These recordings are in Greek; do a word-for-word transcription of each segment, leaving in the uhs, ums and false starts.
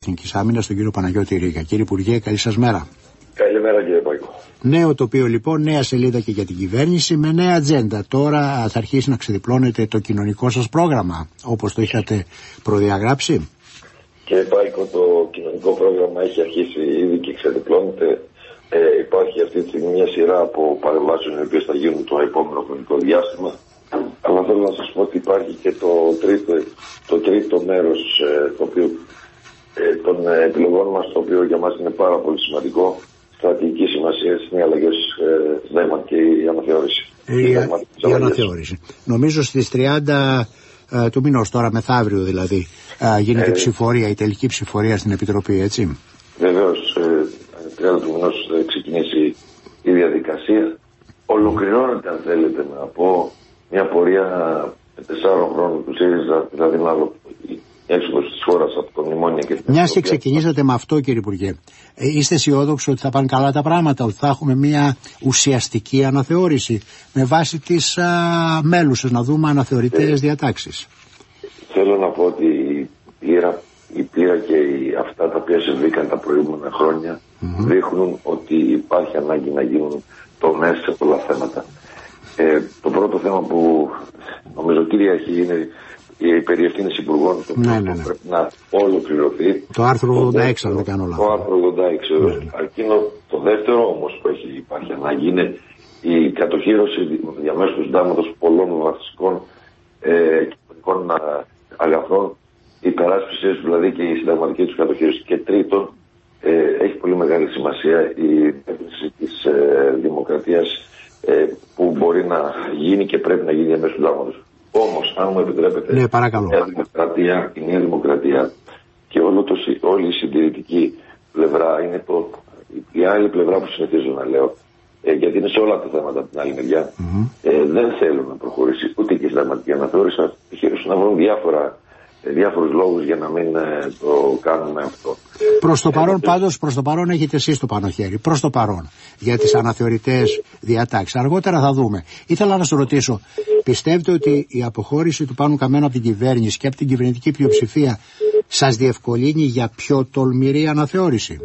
Εθνικής Άμυνας, τον κύριο Παναγιώτη Ρίγα. Κύριε Υπουργέ, καλή σας μέρα. Καλημέρα κύριε Παϊκό. Νέο τοπίο λοιπόν, νέα σελίδα και για την κυβέρνηση με νέα ατζέντα. Τώρα θα αρχίσει να ξεδιπλώνεται το κοινωνικό σας πρόγραμμα, όπως το είχατε προδιαγράψει. Κύριε Παϊκό, το κοινωνικό πρόγραμμα έχει αρχίσει ήδη και ξεδιπλώνεται. Ε, υπάρχει αυτή τη στιγμή μια σειρά από παρεμβάσεων οι οποίες θα γίνουν το επόμενο χρονικό διάστημα. Αλλά θέλω να σας πω ότι υπάρχει και το τρίτο, το τρίτο μέρος ε, το οποίο, ε, των ε, επιλογών μας, το οποίο για μας είναι πάρα πολύ σημαντικό. Στρατηγική σημασία είναι οι αλλαγές ε, ΔΕΜΑ και η αναθεώρηση. Η, η, η αναθεώρηση. Νομίζω στις τριάντα ε, του μηνός, τώρα μεθαύριο δηλαδή, ε, γίνεται η ε, ψηφορία, η τελική ψηφορία στην Επιτροπή, έτσι. Βεβαίως, ε, τριάντα του μηνός θα ξεκινήσει η διαδικασία. Ολοκληρώνεται, αν θέλετε να πω, μια πορεία τεσσάρων χρόνων του ΣΥΡΙΖΑ, δηλαδή μάλλον έξοδος της χώρας από το μνημόνιο και την Μιας και ξεκινήσατε με αυτό, κύριε Υπουργέ, είστε αισιόδοξοι ότι θα πάνε καλά τα πράγματα, ότι θα έχουμε μια ουσιαστική αναθεώρηση με βάση τις α, μέλουσες, να δούμε αναθεωρητές ε, διατάξεις? Θέλω να πω ότι η πείρα, η πείρα και η, αυτά τα οποία συμβήκαν τα προηγούμενα χρόνια mm-hmm. δείχνουν ότι υπάρχει ανάγκη να γίνουν τομές σε πολλά θέματα. Ε, το πρώτο θέμα που νομίζω κυριαρχεί είναι η περιευθύνηση υπουργών, το οποίο ναι, ναι, ναι. πρέπει να ολοκληρωθεί. Το άρθρο ογδόντα έξι, αν δεν κάνω λάθος. Το άρθρο ογδόντα έξι. Ναι, ναι. Εκείνο, το δεύτερο όμως που έχει, υπάρχει ανάγκη είναι η κατοχύρωση διαμέσου του συντάγματος πολλών βασικών ε, κοινωνικών αγαθών, η υπεράσπιση δηλαδή και η συνταγματική του κατοχύρωση. Και τρίτον, ε, έχει πολύ μεγάλη σημασία η επένδυση της ε, δημοκρατίας ε, που μπορεί να γίνει και πρέπει να γίνει διαμέσου του συντάγματος. Όμως, αν μου επιτρέπετε, ναι, παρακαλώ. Η, νέα δημοκρατία, η νέα δημοκρατία και όλο το, όλη η συντηρητική πλευρά είναι το, η άλλη πλευρά που συνηθίζω να λέω, ε, γιατί είναι σε όλα τα θέματα από την άλλη μεριά, mm-hmm. ε, δεν θέλουν να προχωρήσει ούτε και η συνταγματική αναθεώρηση, επιχειρήσουν να βρουν διάφορα, ε, διάφορους λόγους για να μην ε, το κάνουμε αυτό. Προς το παρόν, ε, πάντως, προς το παρόν έχετε εσείς το πάνω χέρι. Προς το παρόν, για τις αναθεωρητές διατάξεις. Αργότερα θα δούμε. Ήθελα να σας ρωτήσω, πιστεύετε ότι η αποχώρηση του Πάνου Καμένου από την κυβέρνηση και από την κυβερνητική πλειοψηφία σας διευκολύνει για πιο τολμηρή αναθεώρηση?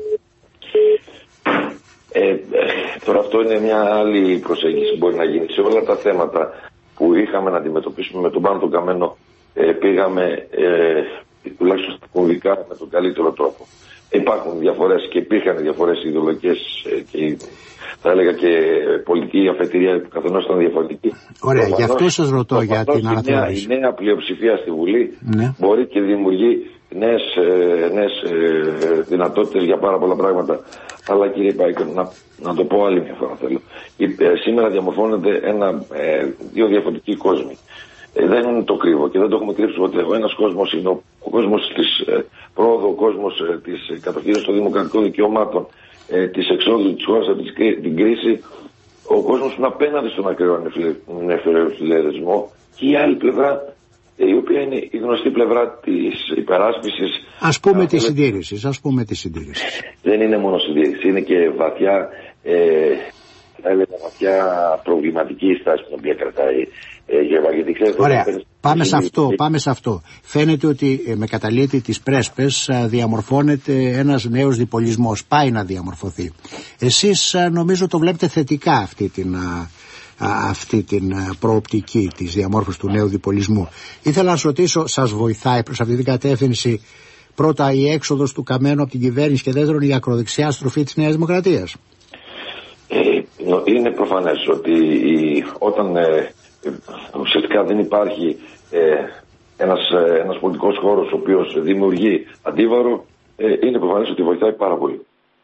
Ε, ε, τώρα αυτό είναι μια άλλη προσέγγιση που μπορεί να γίνει. Σε όλα τα θέματα που είχαμε να αντιμετωπίσουμε με τον Πάνο τον Καμένο, ε, πήγαμε ε, τουλάχιστον στα κομβικά με τον καλύτερο τρόπο. Υπάρχουν διαφορές και υπήρχαν διαφορές ιδεολογικές ε, και θα έλεγα και πολιτική αφετηρία που καθενός ήταν διαφορετική. Ωραία, γι' αυτό σας ρωτώ για την αναθεώρηση. Η νέα πλειοψηφία στη Βουλή ναι. μπορεί και δημιουργεί νέες, ε, νέες ε, δυνατότητες για πάρα πολλά πράγματα. Αλλά κύριε Παϊκό, να, να το πω άλλη μια φορά θέλω. Η, ε, σήμερα διαμορφώνεται ένα, ε, δύο διαφορετικοί κόσμοι. Ε, δεν είναι το κρύβο και δεν το έχουμε κρύψει ποτέ. Ο ένας κόσμος είναι ο, ο κόσμος της ε, πρόοδου, ο κόσμος ε, της ε, κατοχήρωσης των δημοκρατικών δικαιωμάτων, ε, της εξόδου της χώρας από την κρίση, ο κόσμος που είναι απέναντι στον ακραίο νεφιλελισμό και η άλλη πλευρά, ε, η οποία είναι η γνωστή πλευρά της υπεράσπισης. Ας πούμε α, της συντήρησης, ας πούμε της συντήρησης. Δεν είναι μόνο συντήρηση, είναι και βαθιά, ε, θα έλεγα βαθιά προβληματική η στάση την οποία κρατάει. Ε, γιατί ξέρετε, ωραία, πάμε σε αυτό, πάμε σε αυτό. Φαίνεται ότι ε, με καταλήτη τις πρέσπες α, διαμορφώνεται ένας νέος διπολισμός, πάει να διαμορφωθεί. Εσείς α, νομίζω το βλέπετε θετικά αυτή την, α, α, αυτή την α, προοπτική της διαμόρφωσης του νέου διπολισμού. Ήθελα να σας ρωτήσω, σας βοηθάει προς αυτή την κατεύθυνση πρώτα η έξοδος του Καμένου από την κυβέρνηση και δεύτερον η ακροδεξιά στροφή της Νέας Δημοκρατίας? Ε, είναι προφανές ότι η, όταν ε, ουσιαστικά δεν υπάρχει ε, ένας, ε, ένας πολιτικός χώρος ο οποίος δημιουργεί αντίβαρο, ε, είναι προφανές ότι βοηθάει πάρα πολύ.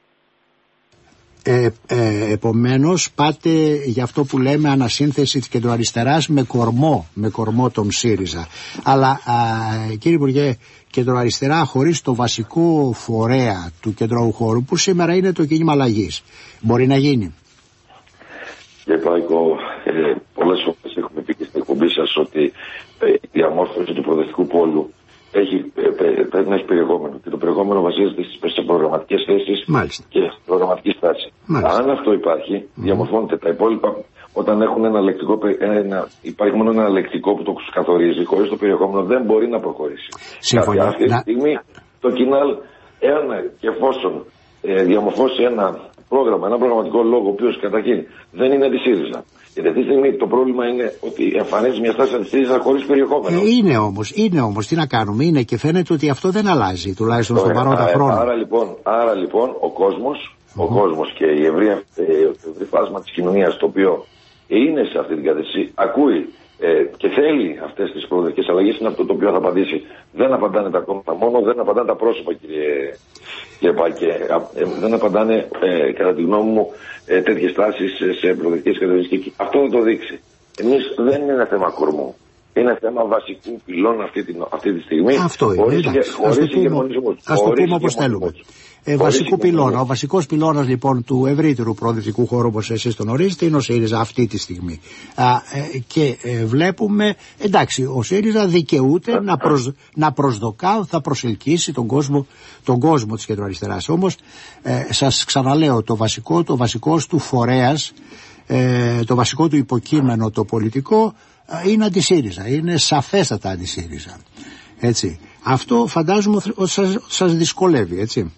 Ε, ε, επομένως πάτε για αυτό που λέμε ανασύνθεση της κεντροαριστεράς με κορμό, με κορμό τον ΣΥΡΙΖΑ. Αλλά α, κύριε Υπουργέ, κεντροαριστερά χωρίς το βασικό φορέα του κεντρώου χώρου που σήμερα είναι το κίνημα αλλαγής, μπορεί να γίνει? Κύριε Παϊκό, ε, πολλές φορές έχουμε πει και στην εκπομπή σας ότι ε, η διαμόρφωση του προοδευτικού πόλου έχει, ε, πρέπει να έχει περιεχόμενο και το περιεχόμενο βασίζεται στις προγραμματικές θέσεις και στην προγραμματική στάση. Μάλιστα. Αν αυτό υπάρχει, mm. διαμορφώνεται τα υπόλοιπα όταν έχουν ένα λεκτικό, ένα, υπάρχει μόνο ένα λεκτικό που το καθορίζει, χωρίς το περιεχόμενο δεν μπορεί να προχωρήσει. Συμφωνώ. Αυτή τη στιγμή το κοινάλ εάν και εφόσον ε, διαμορφώσει ένα πρόγραμμα, ένα προγραμματικό λόγο, ο οποίος καταρχήν δεν είναι αντισύριζα. Γιατί αυτή τη στιγμή το πρόβλημα είναι ότι εμφανίζει μια στάση αντισύριζα χωρίς περιεχόμενο. Ε, είναι όμως, είναι όμως, τι να κάνουμε, είναι και φαίνεται ότι αυτό δεν αλλάζει, τουλάχιστον στον παρόντα χρόνο. Άρα λοιπόν, άρα λοιπόν ο κόσμος, mm-hmm. ο κόσμος και η ευρεία, ε, το ευρύ φάσμα της κοινωνίας, το οποίο είναι σε αυτή την κατεύθυνση, ακούει ε, και θέλει αυτές τις προοδευτικές αλλαγές, είναι αυτό το οποίο θα απαντήσει. Δεν απαντάνε τα κόμματα μόνο, δεν απαντάνε τα πρόσωπα, κύριε, κύριε Πάκε. Ε, δεν απαντάνε, ε, κατά τη γνώμη μου, ε, τέτοιες τάσεις σε προοδευτικές κατευθύνσεις. Αυτό θα το δείξει. Εμείς δεν είναι θέμα κορμού. Είναι θέμα βασικού πυλώνα αυτή, αυτή τη στιγμή. Αυτό είναι. Ας το πούμε, ας το πούμε όπως θέλουμε. Ε, βασικού πυλώνα. Ο βασικός πυλώνας λοιπόν του ευρύτερου προοδευτικού χώρου, όπως εσείς τον ορίζετε, είναι ο ΣΥΡΙΖΑ αυτή τη στιγμή. Α, ε, και ε, βλέπουμε, εντάξει, ο ΣΥΡΙΖΑ δικαιούται να, προσ, να προσδοκά, θα προσελκύσει τον κόσμο, τον κόσμο της κεντροαριστεράς. Όμως, ε, σας ξαναλέω, το βασικό, το βασικός του φορέας, ε, το βασικό του υποκείμενο, το πολιτικό, ε, είναι αντισύριζα, είναι σαφέστατα αντισύριζα. Έτσι. Αυτό φαντάζομαι ότι σας, σας δυσκολεύει, έτσι.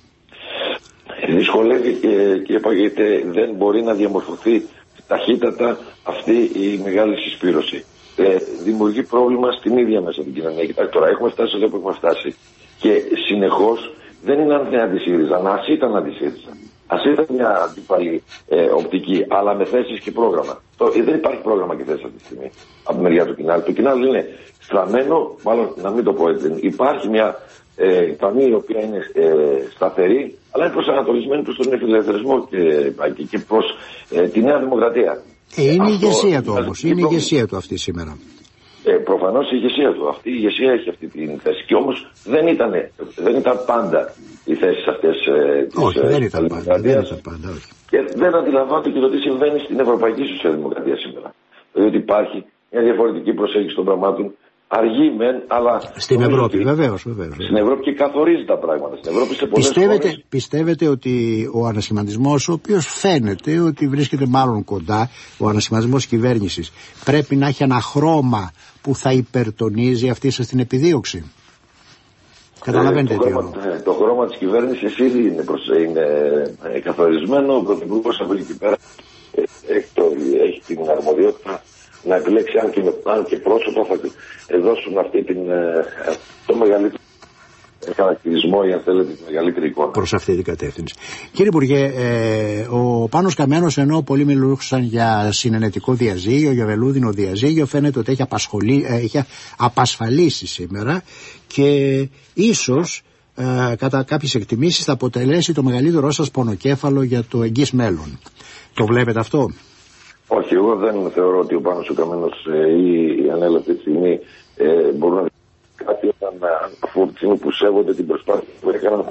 Δυσκολεύει και, και γιατί δεν μπορεί να διαμορφωθεί ταχύτατα αυτή η μεγάλη συσπήρωση. Ε, δημιουργεί πρόβλημα στην ίδια μέσα την κοινωνία. Κοιτάξτε τώρα, έχουμε φτάσει εδώ που έχουμε φτάσει. Και συνεχώς δεν είναι αν είναι αντισύριζα, να ας ήταν αντισύριζα. Ας ήταν μια αντίπαλη ε, οπτική, αλλά με θέσεις και πρόγραμμα. Το, ε, δεν υπάρχει πρόγραμμα και θέσεις αυτή τη στιγμή από τη μεριά του Κινάλ. Το Κινάλ είναι στραμμένο, μάλλον να μην το πω έτσι. Υπάρχει μια ε, καμία η οποία είναι ε, σταθερή, αλλά είναι προσανατολισμένη προς τον φιλελευθερισμό και, και, και προς ε, τη Νέα Δημοκρατία. Ε, είναι η ηγεσία του όμως, είναι η ηγεσία του αυτή σήμερα. Ε, προφανώς η ηγεσία του. Αυτή η ηγεσία έχει αυτή την θέση. Και όμως δεν ήταν, δεν ήταν πάντα οι θέσεις αυτές ε, της όχι, ε, δεν ήταν πάντα, δεν ήταν πάντα, όχι. Και δεν αντιλαμβάνονται και το τι συμβαίνει στην Ευρωπαϊκή Σοσιαλδημοκρατία σήμερα. Δηλαδή υπάρχει μια διαφορετική προσέγγιση των πραγμάτων. Αργή μεν, αλλά. Στην Ευρώπη, βεβαίως, βεβαίως. Στην Ευρώπη και καθορίζει τα πράγματα. Στην Ευρώπη σε πολλές πιστεύετε, χώρες... πιστεύετε ότι ο ανασχηματισμός, ο οποίος φαίνεται ότι βρίσκεται μάλλον κοντά, ο ανασχηματισμός κυβέρνησης, πρέπει να έχει ένα χρώμα που θα υπερτονίζει αυτή σας την επιδίωξη? Καταλαβαίνετε ε, τι εννοώ. Ναι, το χρώμα της κυβέρνησης ήδη είναι, προς, είναι ε, καθορισμένο. Ο Πρωθυπουργός από εκεί πέρα ε, έχει, το, έχει την αρμοδιότητα να επιλέξει αν και, αν και πρόσωπα θα δώσουν αυτή την, το μεγαλύτερο χαρακτηρισμό ή αν θέλετε τη μεγαλύτερη εικόνα. Προς αυτή την κατεύθυνση. Κύριε Υπουργέ, ε, ο Πάνος Καμένος, ενώ πολλοί μιλούσαν για συνενετικό διαζύγιο, για βελούδινο διαζύγιο, φαίνεται ότι έχει, απασχολεί, ε, έχει απασφαλίσει σήμερα και ίσως ε, κατά κάποιες εκτιμήσεις θα αποτελέσει το μεγαλύτερό σας πονοκέφαλο για το εγγύς μέλλον. Το βλέπετε αυτό? Όχι, εγώ δεν θεωρώ ότι ο Πάνος ο Καμένος ε, ή η Ανέλα αυτή τη στιγμή ε, μπορούν να δει κάτι όταν από τη στιγμή που σέβονται την προσπάθεια που έκαναν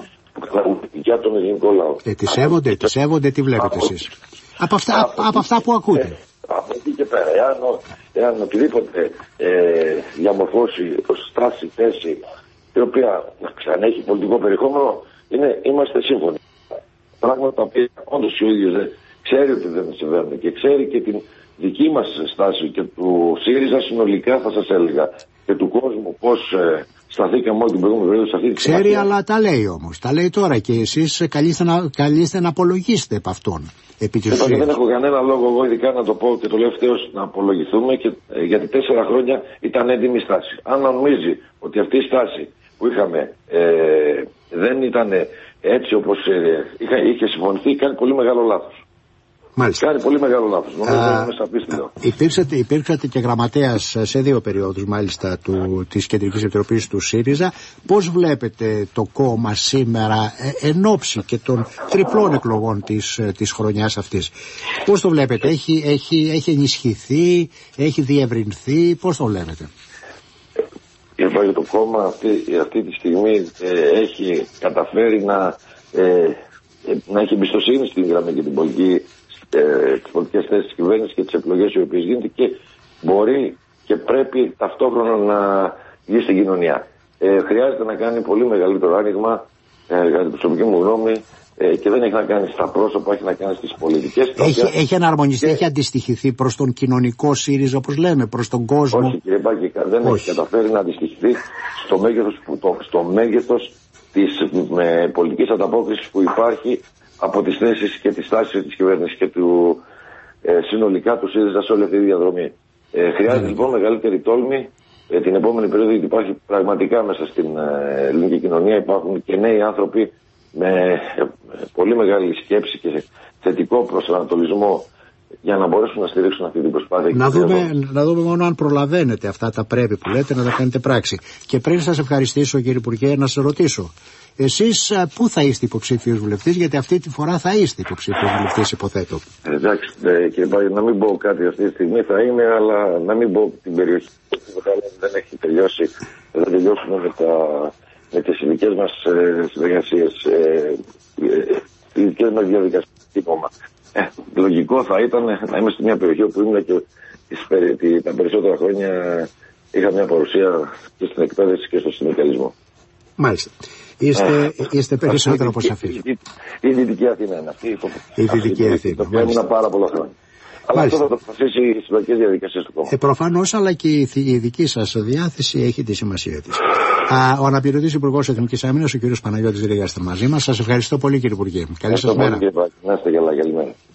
για τον ελληνικό λαό. Ε, τη σέβονται, τη σέβονται, τι βλέπετε εσείς? Από αυτά, από, από αυτά που ακούτε. Ε, από εκεί και πέρα, εάν, εάν οτιδήποτε ε, διαμορφώσει ως στάση, θέση, η οποία ξανέχει πολιτικό περιεχόμενο, είναι, είμαστε σύμφωνοι. Πράγματα τα οποία όντως ο ίδιος δεν ξέρει ότι δεν συμβαίνουν και ξέρει και την δική μας στάση και του ΣΥΡΙΖΑ συνολικά, θα σας έλεγα, και του κόσμου πώς ε, σταθήκαμε όλη την προηγούμενη περίοδο σε αυτή τη ξέρει, σημασία. Αλλά τα λέει όμως, τα λέει τώρα και εσείς καλείστε να, καλείστε να απολογήσετε επ' αυτόν. Επί της Είπα, δεν έχω κανένα λόγο εγώ ειδικά να το πω και το λέω ευθέως να απολογηθούμε και, ε, γιατί τέσσερα χρόνια ήταν έντιμη στάση. Αν νομίζει ότι αυτή η στάση που είχαμε ε, δεν ήταν έτσι όπως ε, είχε, είχε συμφωνηθεί, κάνει πολύ μεγάλο λάθος. Μάλιστα. Κάνει πολύ μεγάλο λάθος. Νομίζω ότι είναι σαπίστηλο. Υπήρξατε, υπήρξατε και γραμματέας σε δύο περιόδους μάλιστα του, της Κεντρικής Επιτροπής του ΣΥΡΙΖΑ. Πώς βλέπετε το κόμμα σήμερα ε, εν ώψη και των τριπλών εκλογών της, της χρονιάς αυτής? Πώς το βλέπετε? Έχει, έχει, έχει ενισχυθεί, έχει διευρυνθεί? Πώς το βλέπετε? Είπα, το κόμμα αυτή, αυτή τη στιγμή ε, έχει καταφέρει να, ε, να έχει εμπιστοσύνη στην γραμμή και την πολιτική, ε, τις πολιτικές θέσεις της κυβέρνησης και τις εκλογές οι οποίες γίνεται και μπορεί και πρέπει ταυτόχρονα να βγει στην κοινωνία. Ε, χρειάζεται να κάνει πολύ μεγαλύτερο άνοιγμα, ε, για την προσωπική μου γνώμη, ε, και δεν έχει να κάνει στα πρόσωπα, έχει να κάνει στις πολιτικές. Έχει, οποία... έχει εναρμονιστεί, και... έχει αντιστοιχηθεί προς τον κοινωνικό ΣΥΡΙΖΑ, όπως λέμε, προς τον κόσμο? Όχι κύριε Μπάκη, δεν Όχι. έχει καταφέρει να αντιστοιχηθεί στο μέγεθος, που το, στο μέγεθος της με πολιτικής ανταπόκρισης που υπάρχει από τις θέσεις και τις τάσεις της κυβέρνησης και του ε, συνολικά του ΣΥΡΙΖΑ σε όλη αυτή τη διαδρομή. Ε, χρειάζεται λοιπόν μεγαλύτερη τόλμη ε, την επόμενη περίοδο, γιατί υπάρχει πραγματικά μέσα στην ε, ελληνική κοινωνία, υπάρχουν και νέοι άνθρωποι με ε, πολύ μεγάλη σκέψη και θετικό προσανατολισμό για να μπορέσουν να στηρίξουν αυτή την προσπάθεια. Να δούμε, να δούμε μόνο αν προλαβαίνετε αυτά τα πρέπει που λέτε να τα κάνετε πράξη. Και πριν σας ευχαριστήσω, κύριε Υπουργέ, να σας ρωτήσω, εσείς πού θα είστε υποψήφιος βουλευτής, γιατί αυτή τη φορά θα είστε υποψήφιος βουλευτής, υποθέτω. Εντάξει, ε, κύριε Πάγη, να μην πω κάτι αυτή τη στιγμή θα είμαι, αλλά να μην πω την περιοχή. Δεν έχει τελειώσει, δεν τελειώσουμε με, τα, με τις ειδικές μας ε, συνεργασίες, ε, ε, τις ειδικές μας διαδικασίες. Ε, λογικό θα ήταν να είμαι σε μια περιοχή όπου ήμουν και τις, τα περισσότερα χρόνια είχα μια παρουσία και στην εκπαίδευση και στο συνδικαλισμό. Μάλιστα. Είστε, ε, είστε περισσότερο από σαφείς. Η Δυτική Αθήνα είναι αυτή. Η Δυτική Αθήνα. Ήμουν πάρα πολλά χρόνια. Αλλά μάλιστα. Αυτό θα το αποφασίσει οι συλλογικές διαδικασίες του κόμματος. Ε, προφανώς, αλλά και η, η δική σας διάθεση έχει τη σημασία της. Α, ο αναπληρωτής Υπουργός Εθνικής Άμυνας, ο κ. Παναγιώτης Ρήγας, ήταν μαζί μας. Σας ευχαριστώ πολύ, κύριε Υπουργέ. Καλή σας μέρα. Να είστε καλά, καλημέρα.